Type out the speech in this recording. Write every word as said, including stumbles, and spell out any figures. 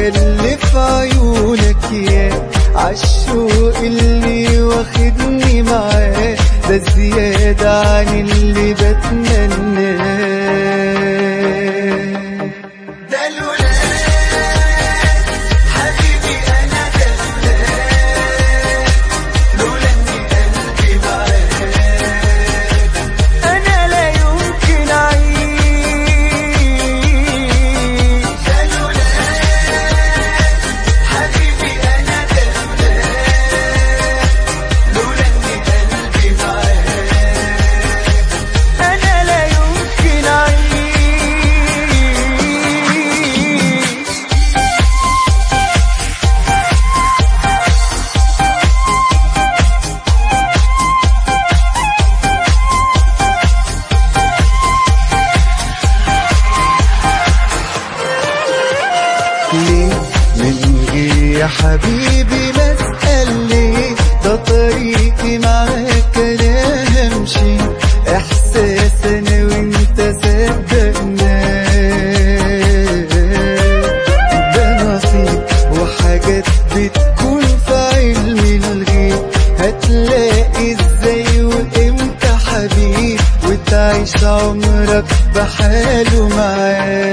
الحاجة اللي في عيونك يا عالشوق اللي واخدني معاه، ده زيادة عن اللي بتمناه. ده لولاك حبيبي أنا، ده لولاك، لولا إني قلبي معاك أنا لا يمكن أعيش. ده لولاك حبيبي أنا، ده لولاك، لولا إني قلبي معاك أنا لا يمكن أعيش. ليه من غير يا حبيبي ما اسأل ليه، ده طريقي معاك انا همشي، احساس انا وانت صدقناه، ده نصيب وحاجات بتكون في علم الغيب، هتلاقي ازاي وامتى حبيب، وتعيش عمرك بحاله معاه.